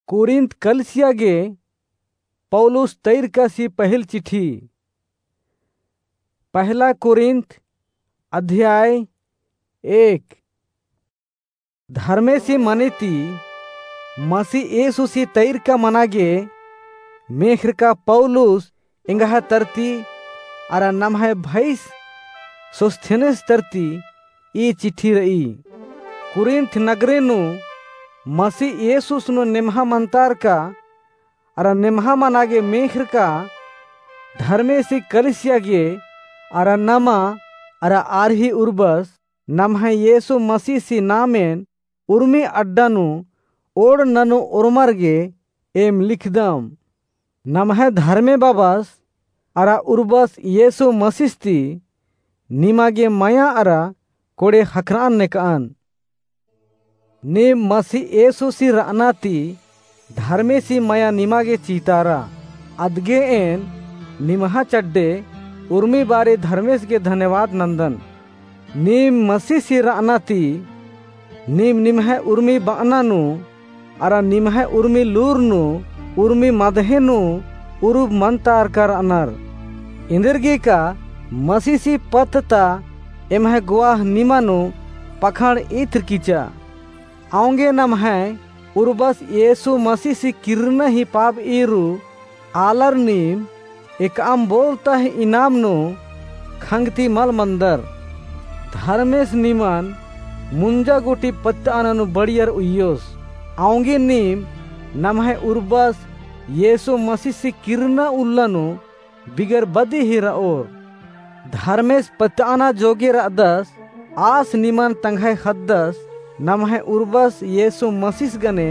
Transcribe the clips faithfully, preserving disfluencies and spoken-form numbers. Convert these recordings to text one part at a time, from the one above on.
Corinth कलिसिया गे पौलुस तैर का सी पहल चिट्ठी। पहला कोरिन्थ अध्याय एक। धर्मे से मनेती मसीह येसु सी तैर का मनागे मेखर का पौलुस इंगहा तरती अरा नमहे भैस सोस्थेनेस तरती ई चिट्ठी रही। कोरिन्थ नगरे नु मसीह येसुस नु निमहा मंतार का अरा निमहा मनागे मेखर का धर्मे से कलिसिया गे अरा नमा अरा आरही उर्बस नमहे येसु मसीह सी नामेन उर्मी अड्डानु ओड ननु उर्मरगे एम लिखदम नमहे धर्मे बाबस अरा उर्बस येसु मसीस्ती निमागे माया अरा कोड़े हकरान नेकान ने मसीह येसु सी रानाती धर्मे सी माया निमागे चीतारा अदगे एन निमहा चड्डे उर्मी बारे धर्मेश के धन्यवाद नंदन नीम मसीह सी रानाती नीम निमहे उर्मी बानानु अरा निमहे उर्मी लूरनु उर्मी मदहेनु उरुब मंतार कर अनर इंदरगे का मसीह सी पतता एमहे गुआह निमानु पखड़ इत्र कीचा आऊंगे नम है उर्बस येसु मसीह सी किरण ही पाप इरु आलर नीम एक आम बोलता है इनाम नु खंगती मल मंदर धर्मेश निमन मुंजा गोटी पत्तानु बड़ियर उयोस आऊंगे नीम नम है उर्बस येसु मसीह सी किरण उल्लनु बिगर बदी ही और धर्मेश पत्ताना जोगे रदस आस निमन तंघाई खद्दस नम है उर्बस येसु मसीस गने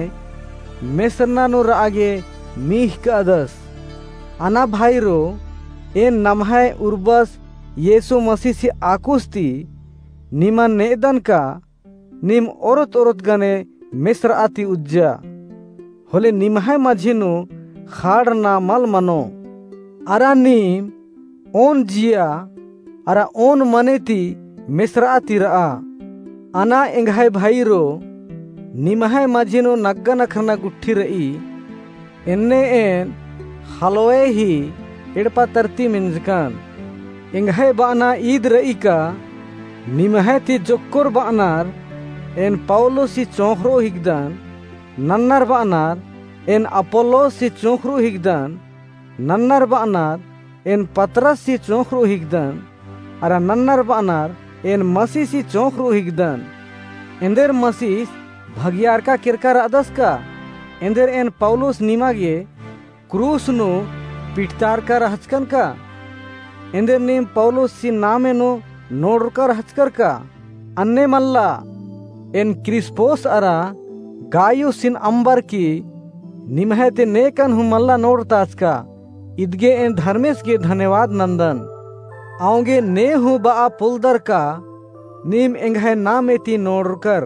मेसरना नु रागे मीह का अदस अना भाईरो एन नम है उर्बस येसु मसीह सी आकुस्ती निमन नेदन का निम औरत औरत गने मिस्र आती उज्जा होले निम है मझिनु खाड़ ना मल मनो अरा नीम ओन जिया अरा ओन मनेती मिस्र आती रा अना एंगाय भाईरो निमहाय मझिनो नग्गा नखरना गुट्ठी रही इन्ने एन हलवे ही इड़पा तरती मिंजकान एंगाय बाना ईद रही का निमहाय ती जोक्कोर बानार एन पाउलो सी चौखरो हिगदान नन्नर बानार एन अपोलो सी चौखरो हिगदान नन्नर बानार एन पतरस सी चौखरो हिगदान अरा नन्नर बानार एन मसीह सी चौखरो हिगदन इंदर मसीह भगियार का किरकार अदस का इंदर एन पौलुस निमागे क्रूस नु पिटतार का रहचकन का इंदर नीम पौलुस सी नामे नु नोडकर हचकर का अन्ने मल्ला एन क्रिस्पोस अरा गायु सिन अंबर की निमहते नेकन हु मल्ला नोडताच का इदगे एन धर्मेश के धन्यवाद नंदन आऊंगे ने हूँ बा पुलदर का नीम एंगहे नाम एती नोडकर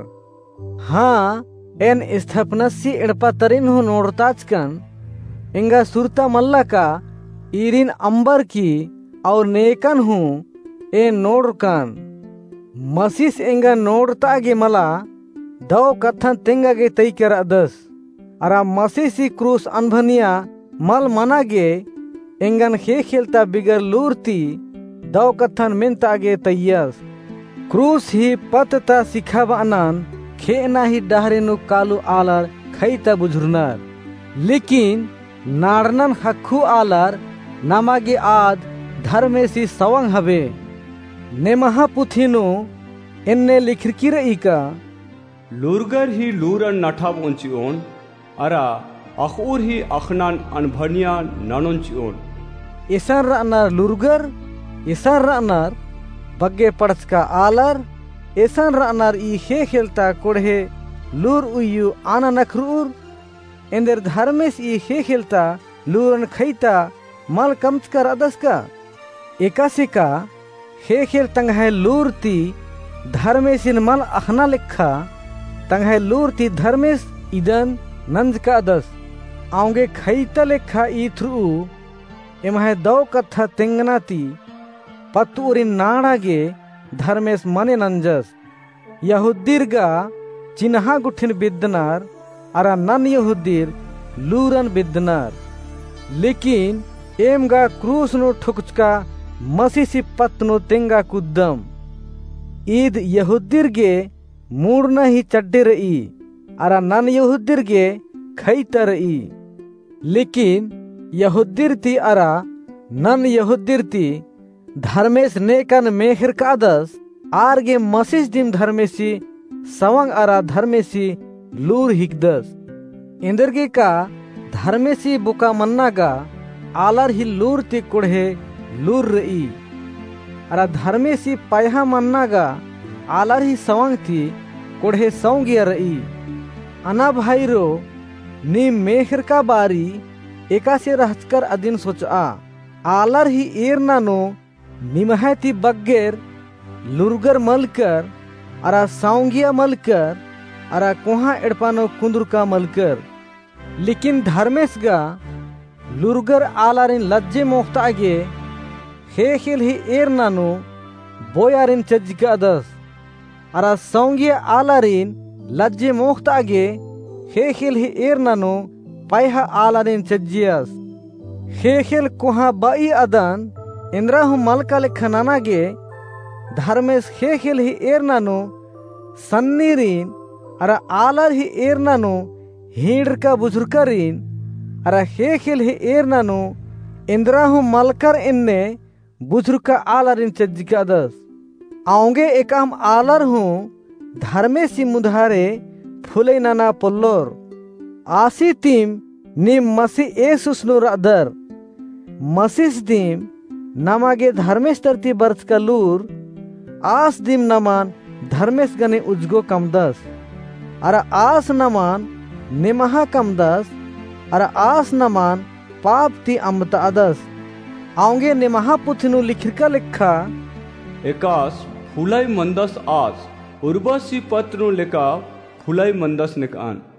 हाँ एन स्थपनसी इड़पा तरिन हूँ नोडताच कन इंगा सुरता मल्ला का इरिन अंबर की और नेकन हूँ ए नोडकन मसीस एंगा नोडता गे मला दो कथन तेंगा गे तई कर अदस अरा मसीसी क्रूस अनभनिया मल मना गे एंगन खे खेलता बिगर लूरती दो कथन मिनता गे तैयस क्रूस ही पतता सिखा बानन खेना ही डहरेनु कालू आलर खैता बुझुरनर लेकिन नाड़नन हक्खू आलर नमागे आद धर्मे सी सवंग हबे ने महापुथिनु इन्ने लिखिर इका लूरगर ही लूरन नठाब उंचियोन अरा अखूर ही अखनान अनभनिया ननोंचियोन इसन रनर लूरगर इसन रनर बग्गे पड़च का आलर इसन रनर ई खे खेलता कोढ़े लूर उयु आना नखरूर इंदर धर्मेश ई खे खेलता लूरन खैता मल कमच कर अदस का एकासी का खे खेल तंगहे लूर ती धर्मेश इन मल अखना लिखा तंगहे लूर ती धर्मेश इदन नंज का अदस आऊंगे खैता लिखा ई थ्रू एमहे दो कथा तेंगनाती पत्तूरिन नाड़ागे धर्मेश मने नंजस यहुद्दीर गा चिन्हा गुठिन बिद्दनार अरा नन यहुद्दीर लूरन बिदनर। लेकिन एमगा क्रूस नो ठुकचका मसीसी पत्नो तेंगा कुद्दम। ईद यहुद्दिर्गे मूर्न ही चड्डे रही अरा नन यहुद्दिर्गे खैत रही। लेकिन यहुद्दिर्ती अरा नन यहुद्दिर्ती धर्मेश नेकन मेहर कादस आरगे मसीस दिम धर्मेसी सवंग अरा धर्मेसी लूर हिकदस। इंदरगे का धर्मेसी बुका मन्नागा आलर ही लूर ती कुढ़े लूर रही अरा धर्मेसी पायहा मन्नागा आलर ही सवंग थी कुढ़े सौंगिया रही। अना भाईरो नी मेहर का बारी एका से रहकर अदिन सोचा आलर ही एर नानो निमहती बग्गेर लुरगर मलकर अरा सौंगिया मलकर अरा कोहा एडपानो कुंदुर का मलकर। लेकिन धर्मेशगा लुरगर आलारिन लज्जे मोख्तागे हे खेल ही एर नानो बोयारिन चज्जिका अदस अरा सौंगिया आलारिन लज्जे मोख्तागे हे खेल ही एर नानो पायहा आलारिन चज्जियास। हे खेल कोहा बाई अदन इंद्रा हूँ मलका लेखनाना गे धर्मेश हे खेल ही एर नानो सन्नीरीन अरा आलर ही एर नानो हींड का बुजुर्गरीन अरा हे खेल ही एर नानो इंद्रा हूँ मलकर इन्ने बुजुर्ग आलरिन चज्जिका दस आऊंगे एकाम आलर हूँ धर्मेशी मुधारे फुले नाना पोल्लोर आसी तीम निम मसी एसुस नो रादर मसीस दिम नमागे धर्मेश तरती बर्थ का लूर आस दिम नमान धर्मेश गने उजगो कम दस अरा आस नमान निमहा कम दस अरा आस नमान पाप ती अमता अदस आऊंगे निमहा पुथिनु लिखिका लिखा एकास फुलाई मंदस आस उर्वशी पत्र लेका फुलाई मंदस निकान।